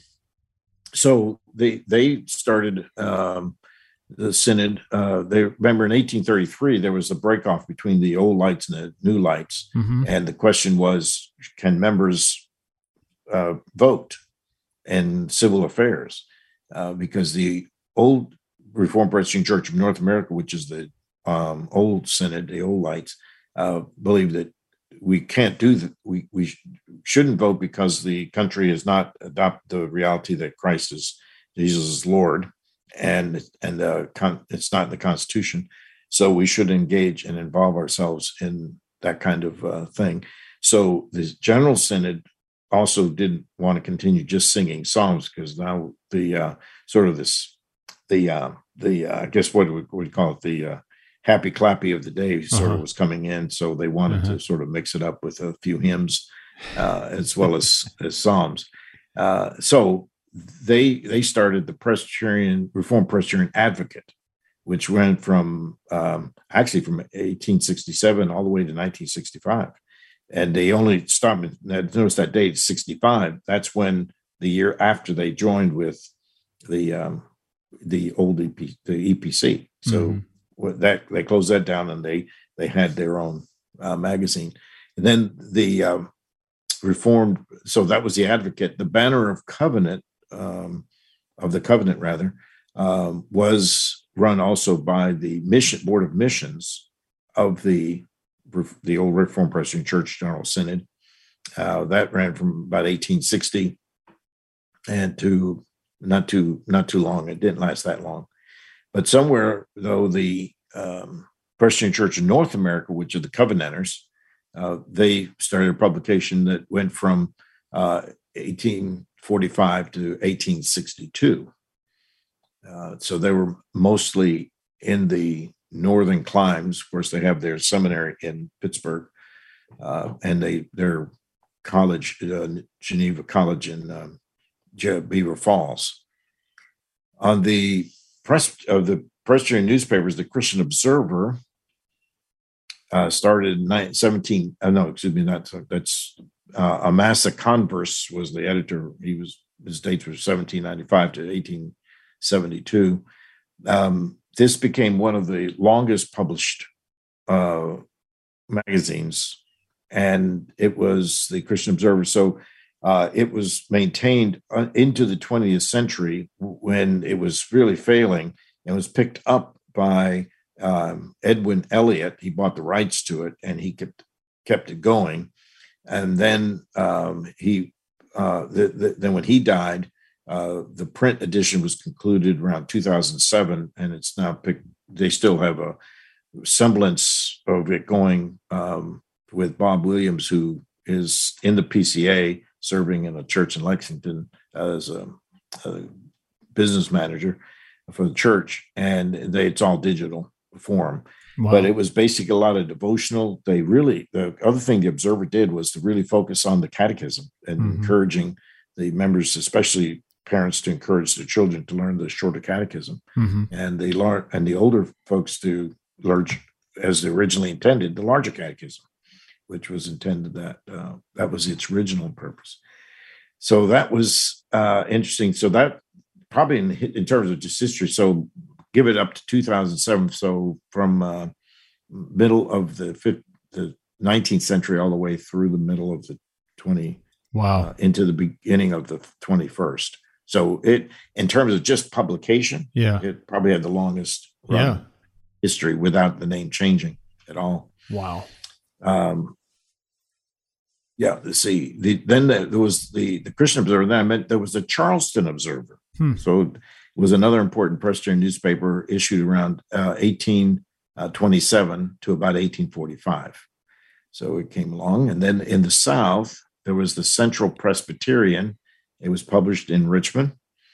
so they they started um, the synod. Uh, they remember in eighteen thirty-three there was a break off between the old lights and the new lights, mm-hmm. and the question was, can members uh, vote in civil affairs? Uh, because the old Reformed Presbyterian Church of North America, which is the um, old synod, the old lights, uh, believed that we can't do that. We we sh- shouldn't vote because the country has not adopted the reality that Christ is Jesus is Lord, and and uh, con- it's not in the Constitution. So we should engage and involve ourselves in that kind of uh, thing. So the General Synod also didn't want to continue just singing psalms, because now the uh, sort of this the uh, the uh, I guess what we would call it the uh, happy clappy of the day sort uh-huh. of was coming in, so they wanted uh-huh. to sort of mix it up with a few hymns uh, as well as, as psalms. Uh, so they they started the Presbyterian Reformed Presbyterian Advocate, which went from um, actually from eighteen sixty-seven all the way to nineteen sixty-five, and they only stopped. Notice that date, sixty-five. That's when the year after they joined with the um, the old E P, the E P C. So. Mm-hmm. That they closed that down, and they they had their own uh, magazine. And then the um, Reformed, so that was the Advocate. The Banner of Covenant, um, of the Covenant rather, um, was run also by the Mission Board of Missions of the the old Reformed Presbyterian Church General Synod. Uh, that ran from about eighteen sixty and to not too not too long. It didn't last that long. But somewhere, though, the um, Presbyterian Church in North America, which are the Covenanters, uh, they started a publication that went from uh, eighteen forty-five to eighteen sixty-two. Uh, so they were mostly in the northern climes. Of course, they have their seminary in Pittsburgh, uh, and they their college, uh, Geneva College in um, Beaver Falls. On the Press of the Presbyterian newspapers, the Christian Observer uh, started in seventeen. Uh, no, excuse me, not that's uh, Amasa Converse was the editor. He was his dates were seventeen ninety-five to eighteen seventy-two. Um, this became one of the longest published uh, magazines, and it was the Christian Observer. So. Uh, it was maintained into the twentieth century when it was really failing, and was picked up by um, Edwin Elliott. He bought the rights to it, and he kept kept it going. And then um, he, uh, the, the, then when he died, uh, the print edition was concluded around two thousand seven, and it's now picked. They still have a semblance of it going um, with Bob Williams, who is in the P C A. Serving in a church in Lexington as a, a business manager for the church, and they, it's all digital form. Wow. But it was basically a lot of devotional. They really, the other thing the Observer did was to really focus on the catechism and mm-hmm. encouraging the members, especially parents, to encourage their children to learn the shorter catechism, mm-hmm. and they learn, and the older folks to large, as originally intended, the larger catechism, which was intended that uh, that was its original purpose. So that was uh, interesting. So that probably in, in terms of just history, so give it up to two thousand seven. So from uh, middle of the fifth, the nineteenth century all the way through the middle of the twentieth. Wow. Uh, into the beginning of the twenty-first. So it, in terms of just publication, yeah, it probably had the longest run yeah. history without the name changing at all. Wow. Um, yeah. Let's see. The, then the, there was the the Christian Observer. Then I meant there was the Charleston Observer. Hmm. So it was another important Presbyterian newspaper issued around uh, eighteen twenty-seven to about eighteen forty-five. So it came along, and then in the South there was the Central Presbyterian. It was published in Richmond.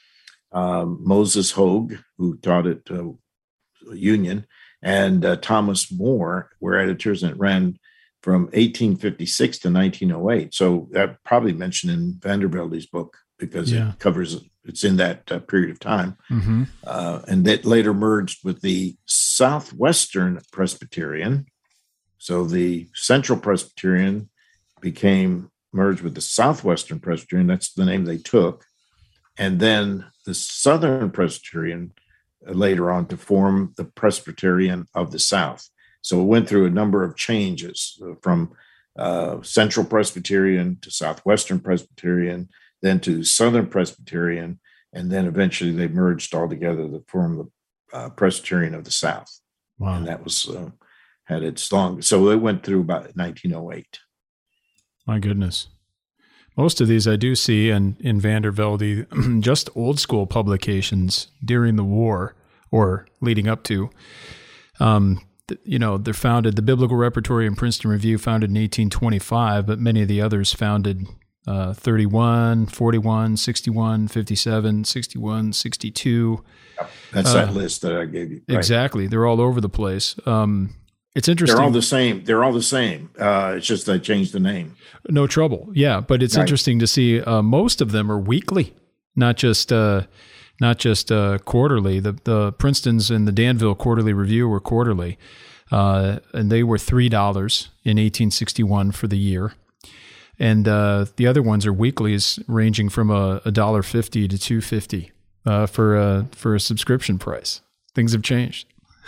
Um, Moses Hogue, who taught at uh, Union, and uh, Thomas Moore were editors, and it ran from eighteen fifty-six to nineteen oh eight. So that probably mentioned in Vanderbilt's book because yeah. it covers, it's in that uh, period of time. Mm-hmm. Uh, and that later merged with the Southwestern Presbyterian. So the Central Presbyterian became merged with the Southwestern Presbyterian. That's the name they took. And then the Southern Presbyterian uh, later on to form the Presbyterian of the South. So it went through a number of changes uh, from uh, Central Presbyterian to Southwestern Presbyterian, then to Southern Presbyterian, and then eventually they merged all together to form the uh, Presbyterian of the South. Wow. And that was uh, had its long. So it went through about nineteen oh eight. My goodness. Most of these I do see in, in Vandervelde, just old school publications during the war or leading up to. Um, th- you know, they're founded, the Biblical Repertory and Princeton Review founded in eighteen twenty-five, but many of the others founded uh, thirty-one, forty-one, sixty-one, fifty-seven, sixty-one, sixty-two. That's uh, that list that I gave you. Right. Exactly. They're all over the place. Um, It's interesting. They're all the same. They're all the same. Uh, it's just I changed the name. No trouble. Yeah, but it's right. interesting to see. Uh, most of them are weekly, not just uh, not just uh, quarterly. The the Princeton's and the Danville Quarterly Review were quarterly, uh, and they were three dollars in eighteen sixty-one for the year, and uh, the other ones are weeklies, ranging from a, a dollar fifty to two fifty uh, for a for a subscription price. Things have changed.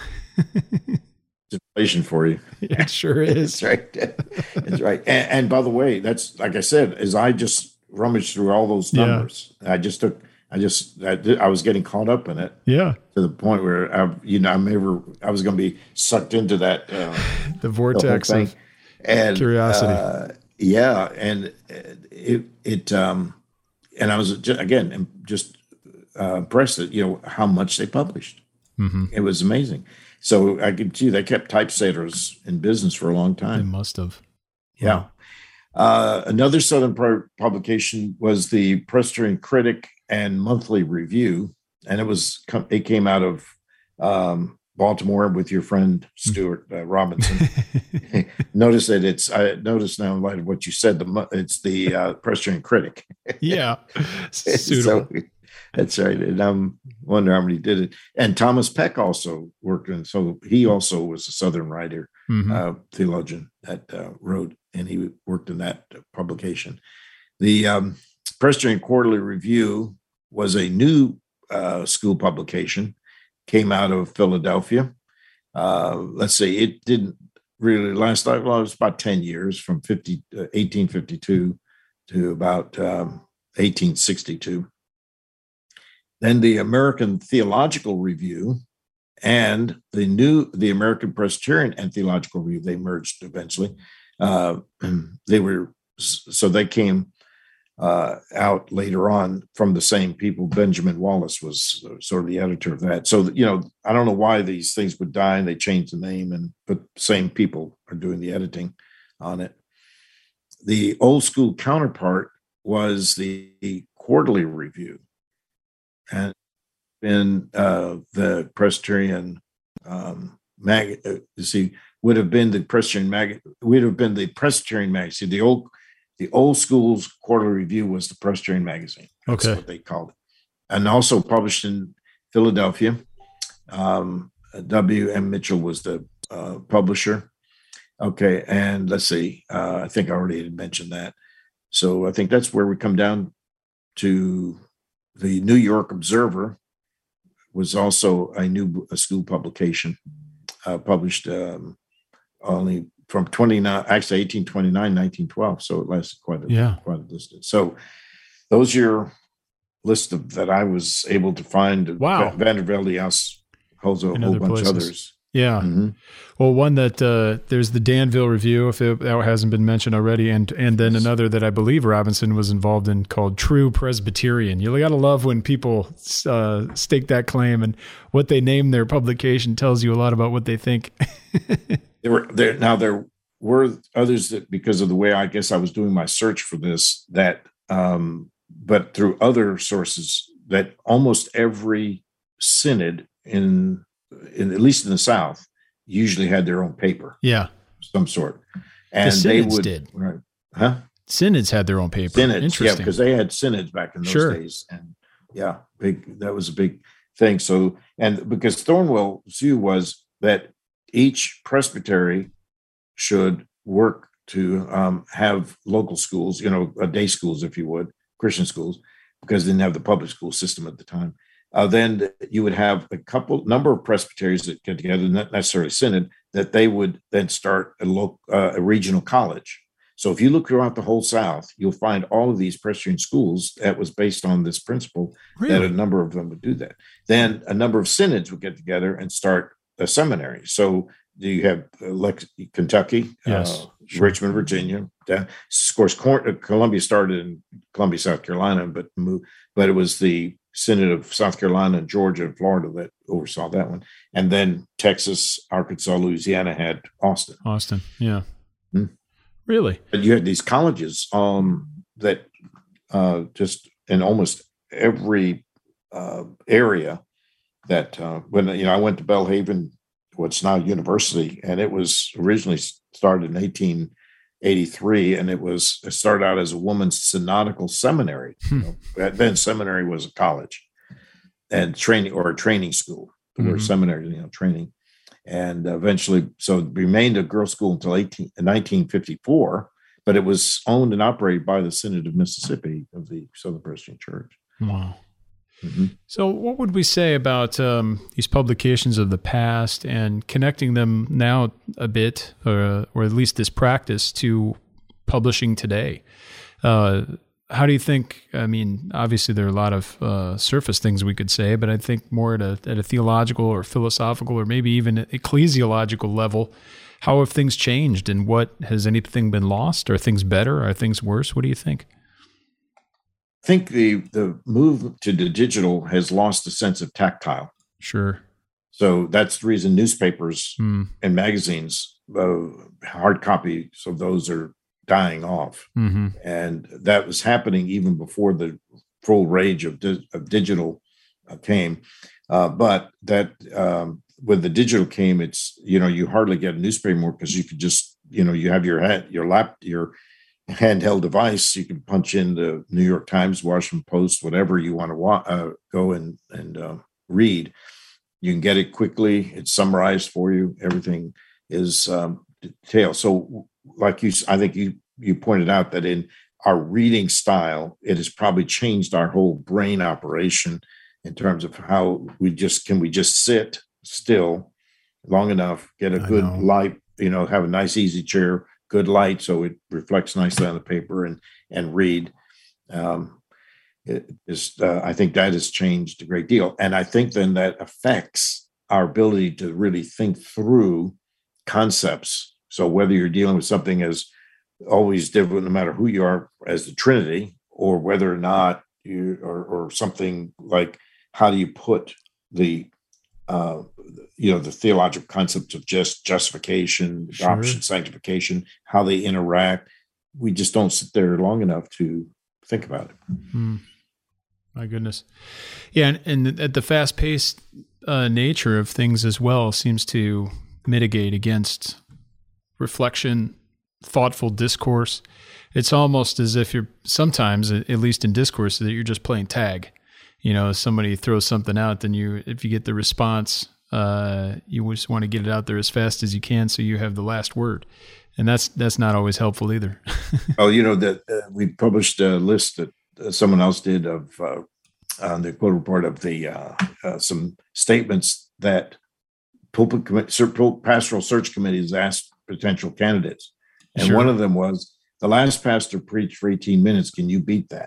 Inflation for you. It sure is. That's right. That's right. And, and by the way, that's like I said, as I just rummaged through all those numbers, yeah. I just took, I just, I, did, I was getting caught up in it. Yeah. To the point where I, you know, I'm ever, I was going to be sucked into that. Uh, the vortex the of and, curiosity. Uh, yeah. And it, it, um, and I was just, again, just uh, impressed at, you know, how much they published. Mm-hmm. It was amazing. So I could see they kept typesetters in business for a long time. They must have. Yeah. Uh, another Southern pro- publication was the Presbyterian Critic and Monthly Review, and it was it came out of um, Baltimore with your friend Stuart uh, Robinson. Notice that it's I noticed now in light of what you said, the it's the uh, Presbyterian Critic. Yeah, so, that's right. And I'm wondering how many did it. And Thomas Peck also worked in, so he also was a Southern writer, mm-hmm. uh, theologian that uh, wrote, and he worked in that publication. The um, Presbyterian Quarterly Review was a new uh, school publication, came out of Philadelphia. Uh, let's say it didn't really last, well, it was about ten years, from fifty, uh, eighteen fifty-two to about um, eighteen sixty-two. Then the American Theological Review and the new, the American Presbyterian and Theological Review, they merged eventually. Uh, they were, so they came uh, out later on from the same people. Benjamin Wallace was sort of the editor of that. So, you know, I don't know why these things would die and they changed the name, and but same people are doing the editing on it. The old school counterpart was the Quarterly Review. And in uh, the Presbyterian um, mag, uh, you see, would have been the Presbyterian mag, would have been the Presbyterian magazine. The old, the old school's Quarterly Review was the Presbyterian magazine. That's okay. what they called it, and also published in Philadelphia. Um, W M. Mitchell was the uh, publisher. Okay, and let's see. Uh, I think I already had mentioned that. So I think that's where we come down to. The New York Observer was also a new a school publication, uh, published um, only from twenty-nine, actually eighteen twenty-nine, nineteen twelve. So it lasted quite a, yeah. quite a distance. So those are your list of that I was able to find. Wow. Vandervelde House holds a and whole other bunch places. of others. Yeah. Mm-hmm. Well, one that uh, there's the Danville Review, if it, that hasn't been mentioned already, and and then another that I believe Robinson was involved in called True Presbyterian. You got to love when people uh, stake that claim, and what they name their publication tells you a lot about what they think. there were there now there were others that, because of the way I guess I was doing my search for this, that um, but through other sources, that almost every synod in in at least in the South, usually had their own paper, yeah, of some sort, and the they synods would, did, right? Huh? Synods had their own paper. Synods, Interesting, yeah, because they had synods back in those sure. days, and yeah, big. That was a big thing. So, and because Thornwell's view was that each presbytery should work to um, have local schools, you know, uh, day schools, if you would, Christian schools, because they didn't have the public school system at the time. Uh, then you would have a couple number of presbyteries that get together, not necessarily synod, that they would then start a local, uh, a regional college. So if you look throughout the whole South, you'll find all of these Presbyterian schools that was based on this principle, really? That a number of them would do that. Then a number of synods would get together and start a seminary. So you have uh, Kentucky, yes, uh, sure. Richmond, Virginia. Of course, Columbia started in Columbia, South Carolina, but moved, but it was the Synod of South Carolina, Georgia, and Florida that oversaw that one. And then Texas, Arkansas, Louisiana had Austin. Austin, yeah. Hmm. Really? But you had these colleges um, that uh, just in almost every uh, area that uh, when, you know, I went to Belhaven, what's now university, and it was originally started in eighteen eighty-three, and it was it started out as a woman's synodical seminary. You know, then seminary was a college and training or a training school. The word mm-hmm. seminary, you know, training, and eventually, so it remained a girls' school until nineteen fifty-four. But it was owned and operated by the Synod of Mississippi of the Southern Presbyterian Church. Wow. Mm-hmm. So what would we say about um, these publications of the past and connecting them now a bit, or, or at least this practice, to publishing today? Uh, how do you think, I mean, obviously there are a lot of uh, surface things we could say, but I think more at a, at a theological or philosophical or maybe even ecclesiological level, how have things changed, and what, has anything been lost? Are things better? Are things worse? What do you think? I think the the move to the digital has lost a sense of tactile. Sure. So that's the reason newspapers mm. and magazines, uh, hard copies of those are dying off. Mm-hmm. And that was happening even before the full rage of, di- of digital uh, came. Uh, but that um, when the digital came, it's, you know, you hardly get a newspaper more because you could just, you know, you have your head, your lap, your handheld device, you can punch in the New York Times, Washington Post, whatever you want to wa- uh, go and and uh, read. You can get it quickly. It's summarized for you. Everything is um, detailed. So, like you, I think you you pointed out that in our reading style, it has probably changed our whole brain operation in terms of how we just can we just sit still long enough, get a I good know. light, you know, have a nice easy chair, good light, so it reflects nicely on the paper, and and read. Um, it is, uh, I think that has changed a great deal, and I think then that affects our ability to really think through concepts. So whether you're dealing with something as always different, no matter who you are, as the Trinity, or whether or not you, or, or something like how do you put the Uh, you know, the theological concepts of just justification, adoption, sure. sanctification, how they interact. We just don't sit there long enough to think about it. Mm. My goodness. Yeah, and, and at the fast-paced uh, nature of things as well seems to mitigate against reflection, thoughtful discourse. It's almost as if you're sometimes, at least in discourse, that you're just playing tag. You know, if somebody throws something out, then you, if you get the response uh, you just want to get it out there as fast as you can so you have the last word. And that's that's not always helpful either. Oh, you know, that uh, we published a list that uh, someone else did of uh, on the Quill Report of the uh, uh, some statements that pulpit commi- pastoral search committees asked potential candidates. And sure. One of them was, the last pastor preached for eighteen minutes. Can you beat that?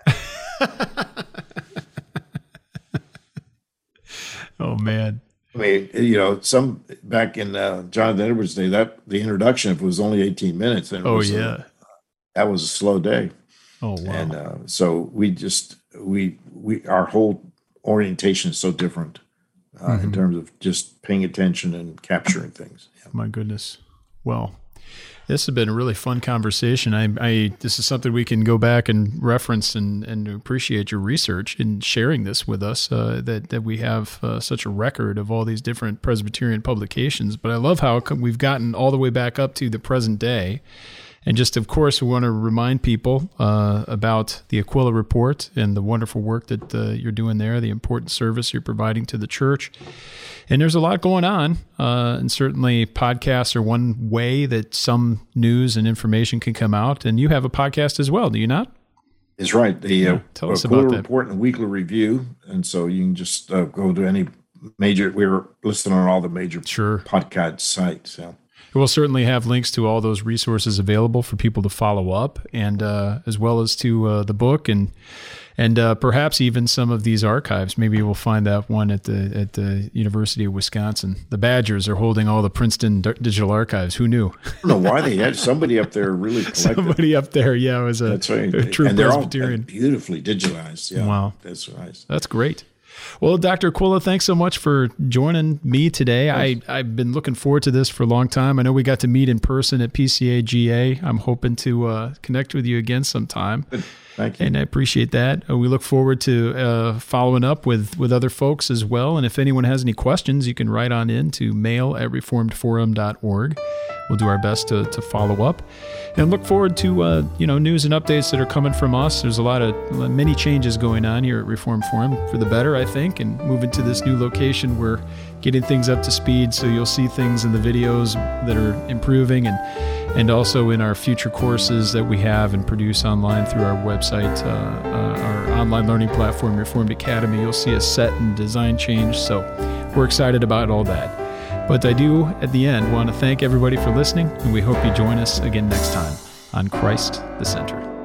Oh, man. I mean, you know, some back in uh, Jonathan Edwards' day, that the introduction, if it was only eighteen minutes, then it oh was yeah, a, that was a slow day. Oh wow! And uh, so we just we we our whole orientation is so different uh, mm-hmm. in terms of just paying attention and capturing things. Yeah. My goodness. Well, this has been a really fun conversation. I, I this is something we can go back and reference and, and appreciate your research in sharing this with us, uh, that, that we have uh, such a record of all these different Presbyterian publications. But I love how we've gotten all the way back up to the present day. And just, of course, we want to remind people uh, about the Aquila Report and the wonderful work that uh, you're doing there, the important service you're providing to the church. And there's a lot going on, uh, and certainly podcasts are one way that some news and information can come out. And you have a podcast as well, do you not? That's right. The yeah, uh, tell us Aquila about that. Report and Weekly Review. And so you can just uh, go to any major, we're listed on all the major sure. podcast sites. Yeah. We'll certainly have links to all those resources available for people to follow up, and uh, as well as to uh, the book and and uh, perhaps even some of these archives. Maybe we'll find that one at the at the University of Wisconsin. The Badgers are holding all the Princeton d- digital archives. Who knew? I don't know why they had somebody up there really collected. Somebody up there, yeah, was a, that's right. a true and they're Presbyterian. all beautifully digitalized. Yeah, wow, that's nice. That's great. Well, Doctor Aquila, thanks so much for joining me today. I, I've been looking forward to this for a long time. I know we got to meet in person at P C A G A. I'm hoping to uh, connect with you again sometime. Good. Thank you. And I appreciate that. Uh, we look forward to uh, following up with, with other folks as well. And if anyone has any questions, you can write on in to mail at reformed forum dot org. We'll do our best to, to follow up and look forward to uh, you know news and updates that are coming from us. There's a lot of many changes going on here at Reformed Forum for the better, I think, and moving to this new location, we're getting things up to speed. So you'll see things in the videos that are improving, and and also in our future courses that we have and produce online through our website, uh, uh, our online learning platform, Reformed Academy. You'll see a set and design change. So we're excited about all that. But I do, at the end, want to thank everybody for listening, and we hope you join us again next time on Christ the Center.